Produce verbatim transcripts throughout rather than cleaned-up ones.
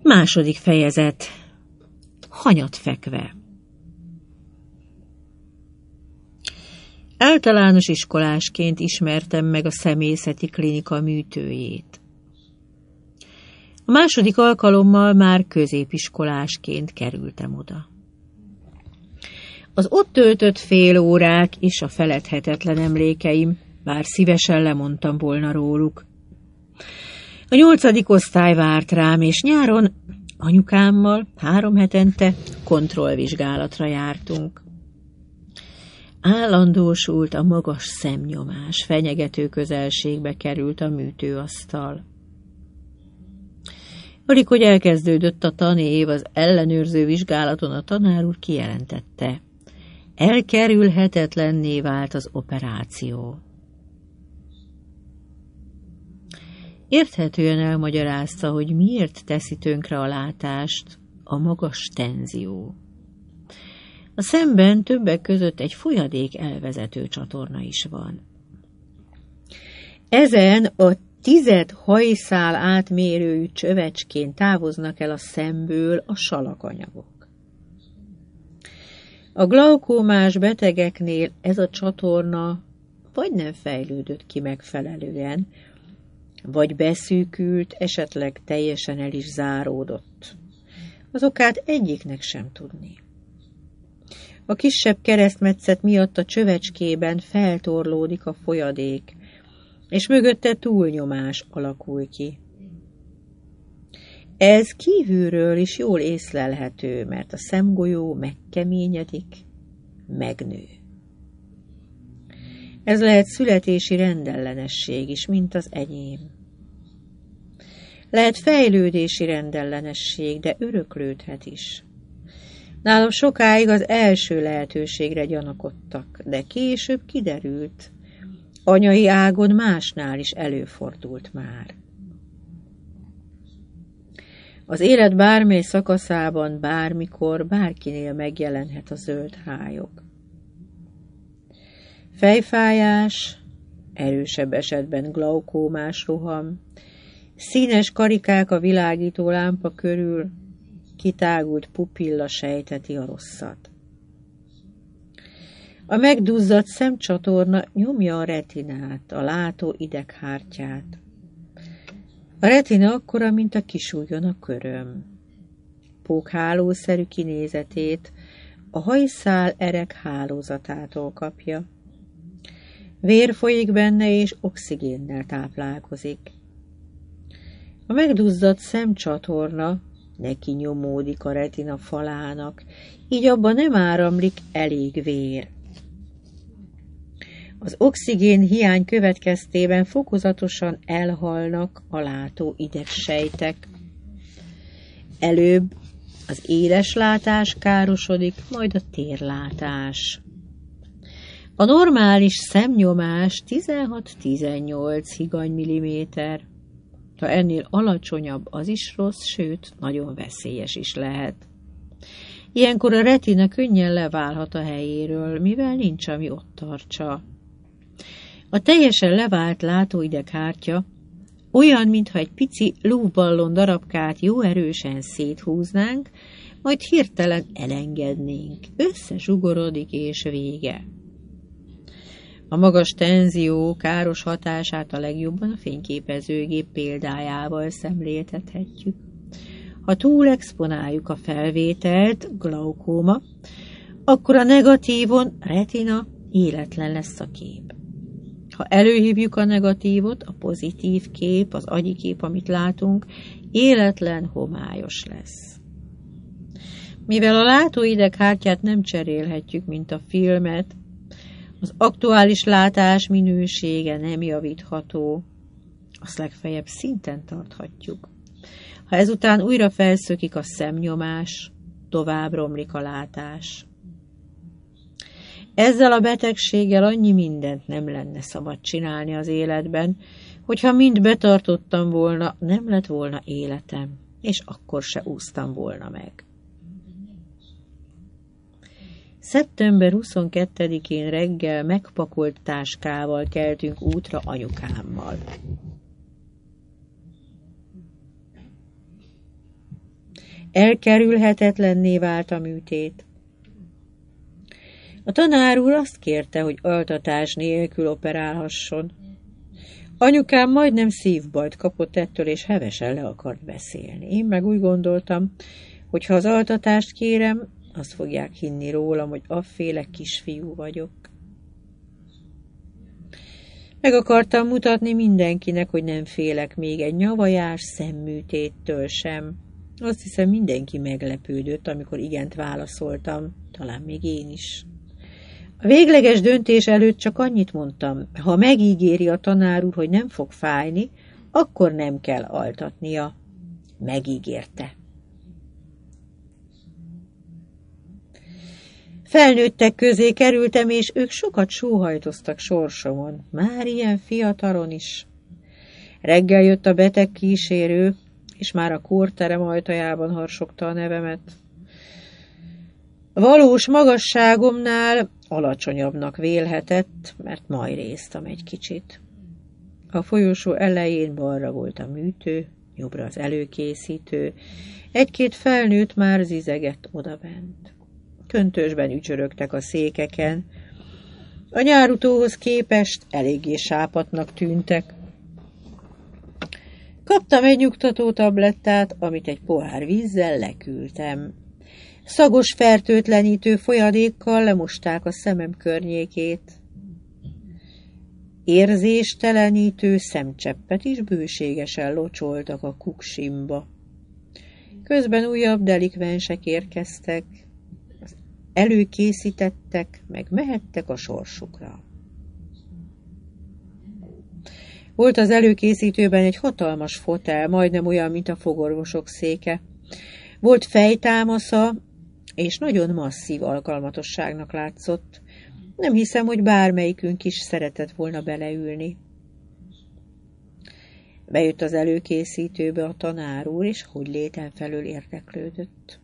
Második fejezet. Hanyat fekve. Általános iskolásként ismertem meg a szemészeti klinika műtőjét. A második alkalommal már középiskolásként kerültem oda. Az ott töltött fél órák is a feledhetetlen emlékeim, bár szívesen lemondtam volna róluk. A nyolcadik osztály várt rám, és nyáron anyukámmal három hetente kontrollvizsgálatra jártunk. Állandósult a magas szemnyomás, fenyegető közelségbe került a műtőasztal. Alig, hogy elkezdődött a tanév, az ellenőrző vizsgálaton a tanár úr kijelentette: elkerülhetetlenné vált az operáció. Érthetően elmagyarázta, hogy miért teszi tönkre a látást a magas tenzió. A szemben többek között egy folyadék elvezető csatorna is van. Ezen a tized hajszál átmérőjű csövecskén távoznak el a szemből a salakanyagok. A glaukómás betegeknél ez a csatorna vagy nem fejlődött ki megfelelően, vagy beszűkült, esetleg teljesen el is záródott. Az okát egyiknek sem tudni. A kisebb keresztmetszet miatt a csövecskében feltorlódik a folyadék, és mögötte túlnyomás alakul ki. Ez kívülről is jól észlelhető, mert a szemgolyó megkeményedik, megnő. Ez lehet születési rendellenesség is, mint az enyém. Lehet fejlődési rendellenesség, de öröklődhet is. Nálam sokáig az első lehetőségre gyanakodtak, de később kiderült, anyai ágon másnál is előfordult már. Az élet bármely szakaszában, bármikor, bárkinél megjelenhet a zöld hályog. Fejfájás, erősebb esetben glaukómás roham, színes karikák a világító lámpa körül, kitágult pupilla sejteti a rosszat. A megduzzadt szemcsatorna nyomja a retinát, a látó ideghártyát. A retina akkora, mint a kisújjon a köröm. Pókhálószerű kinézetét a hajszál erek hálózatától kapja. Vér folyik benne, és oxigénnel táplálkozik. A megduzzadt szemcsatorna neki nyomódik a retina falának, így abban nem áramlik elég vér. Az oxigén hiány következtében fokozatosan elhalnak a látó idegsejtek. Előbb az éles látás károsodik, majd a térlátás. A normális szemnyomás tizenhat-tizennyolc higanymilliméter. Ha ennél alacsonyabb, az is rossz, sőt, nagyon veszélyes is lehet. Ilyenkor a retina könnyen leválhat a helyéről, mivel nincs, ami ott tartsa. A teljesen levált látóideghártya olyan, mintha egy pici lúvballon darabkát jó erősen széthúznánk, majd hirtelen elengednénk. Összezsugorodik, és vége. A magas tenzió káros hatását a legjobban a fényképezőgép példájával szemléltethetjük. Ha túl exponáljuk a felvételt, glaukóma, akkor a negatívon retina életlen lesz a kép. Ha előhívjuk a negatívot, a pozitív kép, az agyi kép, amit látunk, életlen, homályos lesz. Mivel a látóideghártyát nem cserélhetjük, mint a filmet, az aktuális látás minősége nem javítható, azt legfeljebb szinten tarthatjuk. Ha ezután újra felszökik a szemnyomás, tovább romlik a látás. Ezzel a betegséggel annyi mindent nem lenne szabad csinálni az életben, hogyha mind betartottam volna, nem lett volna életem, és akkor se úsztam volna meg. szeptember huszonkettedikén reggel megpakolt táskával keltünk útra anyukámmal. Elkerülhetetlenné vált a műtét. A tanár úr azt kérte, hogy altatás nélkül operálhasson. Anyukám majdnem szívbajt kapott ettől, és hevesen le akart beszélni. Én meg úgy gondoltam, hogy ha az altatást kérem, azt fogják hinni rólam, hogy afféle kisfiú vagyok. Meg akartam mutatni mindenkinek, hogy nem félek még egy nyavajás szemműtéttől sem. Azt hiszem, mindenki meglepődött, amikor igent válaszoltam, talán még én is. A végleges döntés előtt csak annyit mondtam, ha megígéri a tanár úr, hogy nem fog fájni, akkor nem kell altatnia. Megígérte. Felnőttek közé kerültem, és ők sokat sóhajtoztak sorsomon, már ilyen fiatalon is. Reggel jött a beteg kísérő, és már a kórterem ajtajában harsogta a nevemet. Valós magasságomnál alacsonyabbnak vélhetett, mert majd résztam egy kicsit. A folyosó elején balra volt a műtő, jobbra az előkészítő, egy-két felnőtt már zizegett odabent. Köntösben ücsörögtek a székeken. A nyárutóhoz képest eléggé sápatnak tűntek. Kaptam egy nyugtató tablettát, amit egy pohár vízzel leküldtem. Szagos fertőtlenítő folyadékkal lemosták a szemem környékét. Érzéstelenítő szemcseppet is bőségesen locsoltak a kuksimba. Közben újabb delikvensek érkeztek, előkészítettek, meg mehettek a sorsukra. Volt az előkészítőben egy hatalmas fotel, majdnem olyan, mint a fogorvosok széke. Volt fejtámasza, és nagyon masszív alkalmatosságnak látszott. Nem hiszem, hogy bármelyikünk is szeretett volna beleülni. Bejött az előkészítőbe a tanár úr, és hogy léten felől érdeklődött.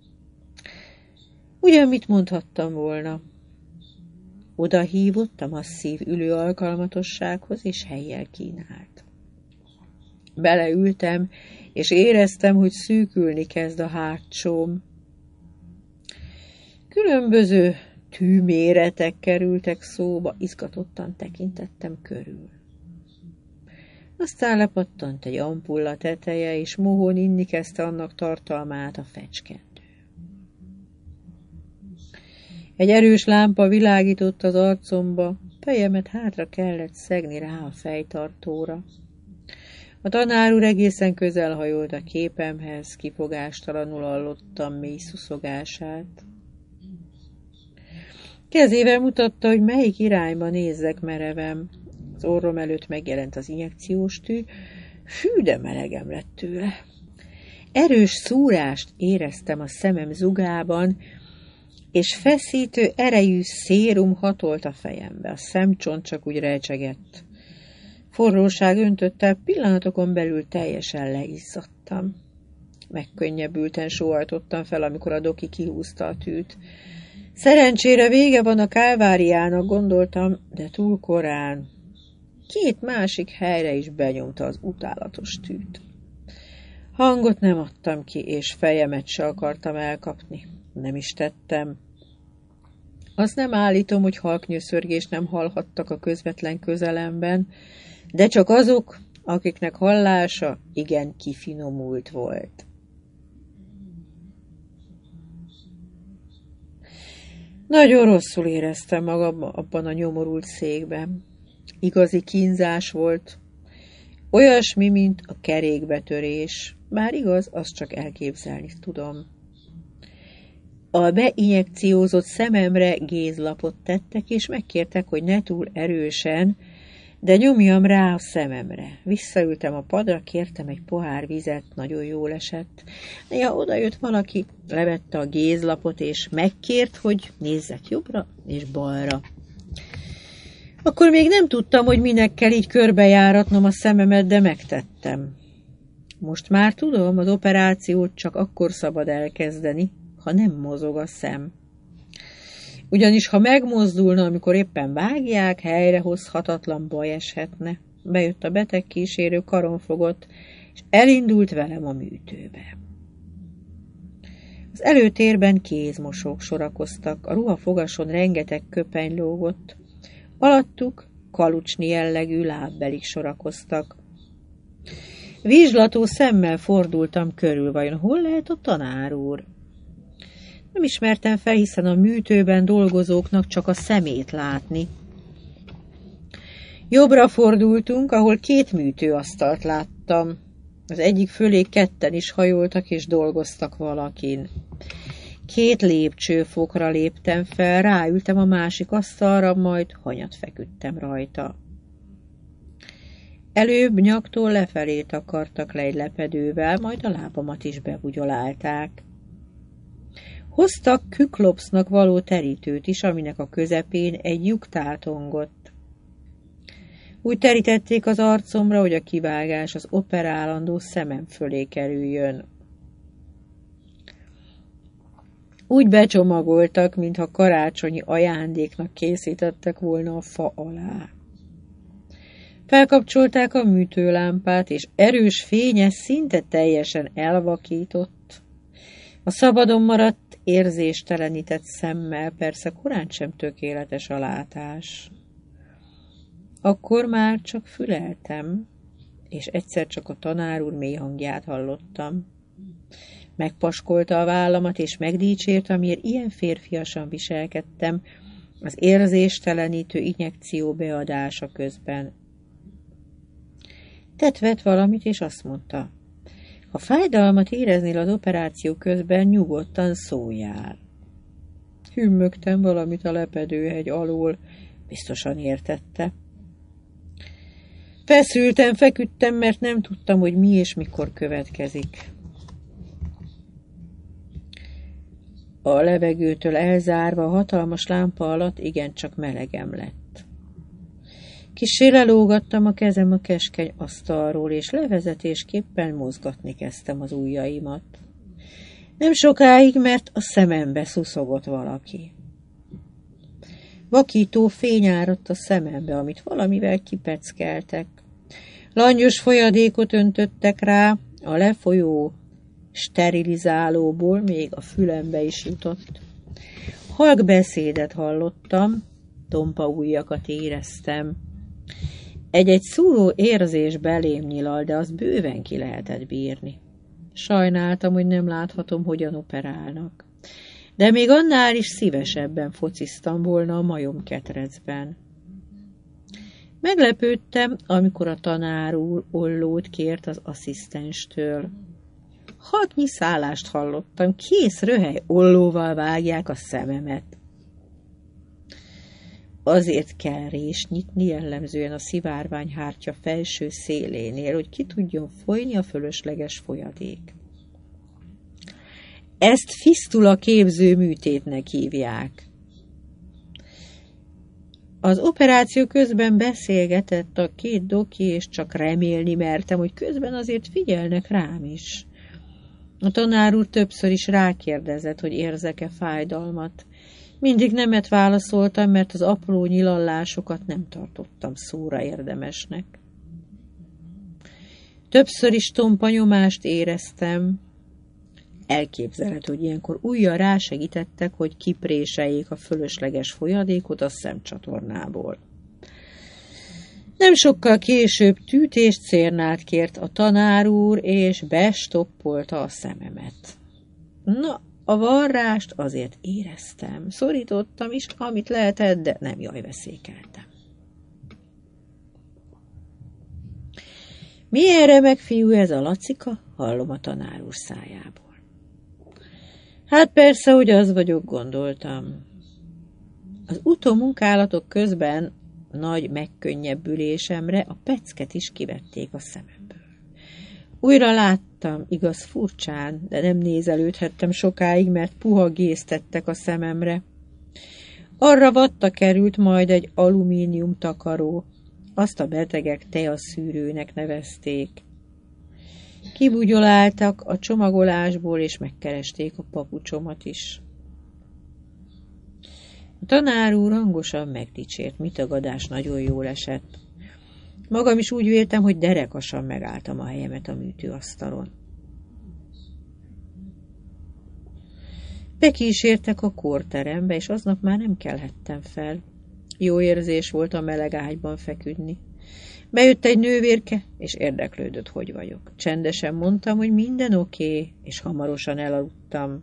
Ugyan mit mondhattam volna? Oda hívott a masszív ülő alkalmatossághoz, és hellyel kínált. Beleültem, és éreztem, hogy szűkülni kezd a hátsóm. Különböző tűméretek kerültek szóba, izgatottan tekintettem körül. Aztán lepattant egy ampulla teteje, és mohón inni kezdte annak tartalmát a fecskendő. Egy erős lámpa világított az arcomba, fejemet hátra kellett szegni rá a fejtartóra. A tanár úr egészen közel hajolt a képemhez, kifogástalanul hallottam mély szuszogását. Kezével mutatta, hogy melyik irányba nézzek mereven. Az orrom előtt megjelent az injekciós tű, fű, de melegem lett tőle. Erős szúrást éreztem a szemem zugában, és feszítő erejű szérum hatolt a fejembe. A szemcsont csak úgy recsegett. Forróság öntötte, pillanatokon belül teljesen leizzadtam. Megkönnyebbülten sóhajtottam fel, amikor a doki kihúzta a tűt. Szerencsére vége van a kálváriának, gondoltam, de túl korán. Két másik helyre is benyomta az utálatos tűt. Hangot nem adtam ki, és fejemet se akartam elkapni. Nem is tettem. Azt nem állítom, hogy halknyöszörgést nem hallhattak a közvetlen közelemben, de csak azok, akiknek hallása igen kifinomult volt. Nagyon rosszul éreztem magam abban a nyomorult székben. Igazi kínzás volt. Olyasmi, mint a kerékbetörés. Bár igaz, azt csak elképzelni tudom. A beinjekciózott szememre gézlapot tettek, és megkértek, hogy ne túl erősen, de nyomjam rá a szememre. Visszaültem a padra, kértem egy pohár vizet, nagyon jól esett. Néha odajött valaki, levette a gézlapot, és megkért, hogy nézzek jobbra és balra. Akkor még nem tudtam, hogy minek kell így körbejáratnom a szememet, de megtettem. Most már tudom, az operációt csak akkor szabad elkezdeni, ha nem mozog a szem. Ugyanis, ha megmozdulna, amikor éppen vágják, helyrehozhatatlan baj eshetne. Bejött a betegkísérő, karon fogott, és elindult velem a műtőbe. Az előtérben kézmosók sorakoztak, a ruhafogason rengeteg köpeny lógott, alattuk kalucsni jellegű lábbelik sorakoztak. Vizslató szemmel fordultam körül, vajon hol lehet a tanár úr? Nem ismertem fel, hiszen a műtőben dolgozóknak csak a szemét látni. Jobbra fordultunk, ahol két műtőasztalt láttam. Az egyik fölé ketten is hajoltak és dolgoztak valakin. Két lépcsőfokra léptem fel, ráültem a másik asztalra, majd hanyat feküdtem rajta. Előbb nyaktól lefelé takartak le egy lepedővel, majd a lábamat is bebugyolálták. Hoztak küklopsznak való terítőt is, aminek a közepén egy lyuk tátongott. Úgy terítették az arcomra, hogy a kivágás az operálandó szemem fölé kerüljön. Úgy becsomagoltak, mintha karácsonyi ajándéknak készítettek volna a fa alá. Felkapcsolták a műtőlámpát, és erős fénye szinte teljesen elvakított. A szabadon maradt, érzéstelenített szemmel persze korán sem tökéletes a látás. Akkor már csak füleltem, és egyszer csak a tanár úr mély hangját hallottam. Megpaskolta a vállamat, és megdicsért, amiért ilyen férfiasan viselkedtem az érzéstelenítő injekció beadása közben. Tett valamit, és azt mondta, ha fájdalmat éreznél az operáció közben, nyugodtan szóljál. Hümmögtem valamit a lepedőhegy alól, biztosan értette. Feszülten feküdtem, mert nem tudtam, hogy mi és mikor következik. A levegőtől elzárva a hatalmas lámpa alatt igencsak melegem lett. Kissé lelógattam a kezem a keskeny asztalról, és levezetésképpen mozgatni kezdtem az ujjaimat. Nem sokáig, mert a szemembe szuszogott valaki. Vakító fény áradt a szemembe, amit valamivel kipeckeltek. Langyos folyadékot öntöttek rá, a lefolyó sterilizálóból még a fülembe is jutott. Halk beszédet hallottam, tompa ujjakat éreztem. Egy-egy szúró érzés belém nyilal, de azt bőven ki lehetett bírni. Sajnáltam, hogy nem láthatom, hogyan operálnak. De még annál is szívesebben fociztam volna a majomketrecben. Meglepődtem, amikor a tanár úr ollót kért az asszisztenstől. Hatnyi szállást hallottam, kész röhely ollóval vágják a szememet. Azért kell rést nyitni jellemzően a szivárványhártya felső szélénél, hogy ki tudjon folyni a fölösleges folyadék. Ezt fisztula képző műtétnek hívják. Az operáció közben beszélgetett a két doki, és csak remélni mertem, hogy közben azért figyelnek rám is. A tanár úr többször is rákérdezett, hogy érzek-e fájdalmat. Mindig nemet válaszoltam, mert az apró nyilallásokat nem tartottam szóra érdemesnek. Többször is tompa nyomást éreztem. Elképzelhető, hogy ilyenkor ujjal rásegítettek, hogy kipréseljék a fölösleges folyadékot a szemcsatornából. Nem sokkal később tűtés cérnát kért a tanár úr, és bestoppolta a szememet. Na, a varrást azért éreztem. Szorítottam is, amit lehetett, de nem jaj veszékeltem. Milyen remek fiú ez a Lacika? Hallom a tanár úr szájából. Hát persze, hogy az vagyok, gondoltam. Az utómunkálatok közben nagy megkönnyebbülésemre a pecket is kivették a szememből. Újra láttam, igaz furcsán, de nem nézelődhettem sokáig, mert puha gézt tettek a szememre. Arra vatta került majd egy alumínium takaró, azt a betegek teaszűrőnek nevezték. Kibugyoláltak a csomagolásból, és megkeresték a papucsomat is. A tanár úr hangosan megdicsért, mitagadás nagyon jól esett. Magam is úgy véltem, hogy derekasan megálltam a helyemet a műtőasztalon. Bekísértek a kórterembe, és aznap már nem kelhettem fel. Jó érzés volt a meleg ágyban feküdni. Bejött egy nővérke, és érdeklődött, hogy vagyok. Csendesen mondtam, hogy minden oké, okay, és hamarosan elaludtam.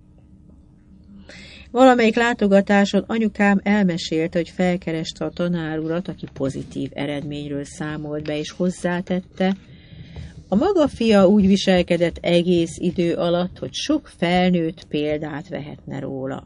Valamelyik látogatáson anyukám elmesélte, hogy felkereste a tanárurat, aki pozitív eredményről számolt be, és hozzátette, a maga fia úgy viselkedett egész idő alatt, hogy sok felnőtt példát vehetne róla.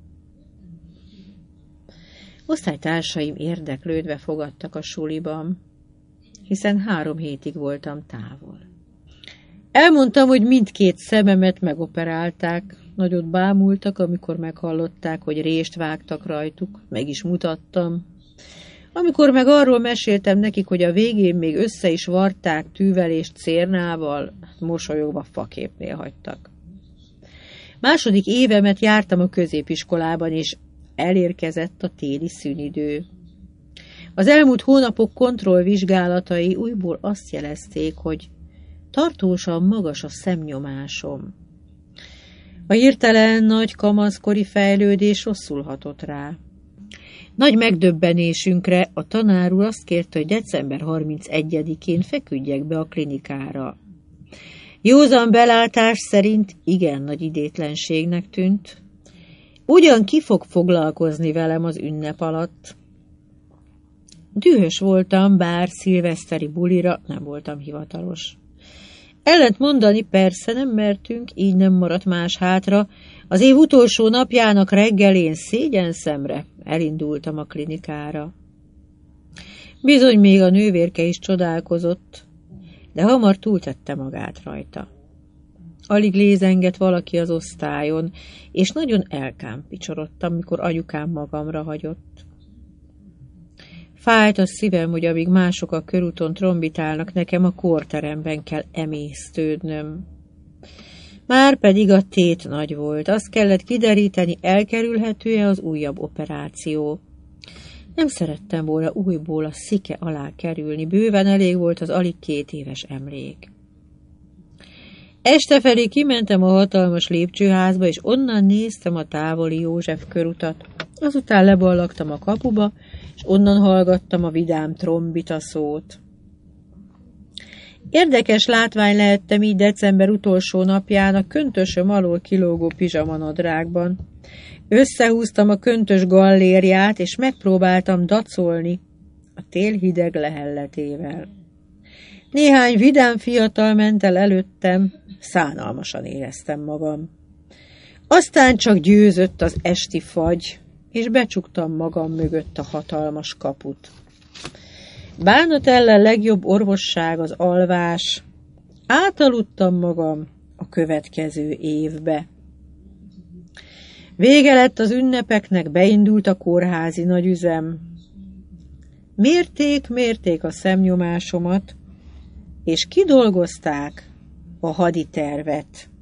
Osztálytársaim érdeklődve fogadtak a suliban, hiszen három hétig voltam távol. Elmondtam, hogy mindkét szememet megoperálták, nagyot bámultak, amikor meghallották, hogy rést vágtak rajtuk, meg is mutattam. Amikor meg arról meséltem nekik, hogy a végén még össze is varták tűvel és cérnával, mosolyogva faképnél hagytak. Második évemet jártam a középiskolában, és elérkezett a téli szünidő. Az elmúlt hónapok kontrollvizsgálatai újból azt jelezték, hogy tartósan magas a szemnyomásom. A hirtelen nagy kamaszkori fejlődés rosszul hatott rá. Nagy megdöbbenésünkre a tanár úr azt kérte, hogy december harmincegyedikén feküdjek be a klinikára. Józan belátás szerint igen nagy idétlenségnek tűnt. Ugyan ki fog foglalkozni velem az ünnep alatt? Dühös voltam, bár szilveszteri bulira nem voltam hivatalos. Ellent mondani persze nem mertünk, így nem maradt más hátra. Az év utolsó napjának reggelén szégyenszemre elindultam a klinikára. Bizony még a nővérke is csodálkozott, de hamar túltette magát rajta. Alig lézengett valaki az osztályon, és nagyon elkámpicsorodtam, mikor anyukám magamra hagyott. Fájt a szívem, hogy amíg mások a körúton trombitálnak, nekem a kórteremben kell emésztődnöm. Már pedig a tét nagy volt, azt kellett kideríteni, elkerülhető-e az újabb operáció. Nem szerettem volna újból a szike alá kerülni, bőven elég volt az alig két éves emlék. Este felé kimentem a hatalmas lépcsőházba, és onnan néztem a távoli József körutat. Azután leballagtam a kapuba, és onnan hallgattam a vidám trombita szót. Érdekes látvány lehettem így december utolsó napján a köntösöm alól kilógó pizsamanadrágban. Összehúztam a köntös gallérját, és megpróbáltam dacolni a tél hideg lehelletével. Néhány vidám fiatal ment el előttem, szánalmasan éreztem magam. Aztán csak győzött az esti fagy, és becsuktam magam mögött a hatalmas kaput. Bánat ellen legjobb orvosság az alvás. Átaludtam magam a következő évbe. Vége lett az ünnepeknek, beindult a kórházi nagyüzem. Mérték, mérték a szemnyomásomat, és kidolgozták a haditervet.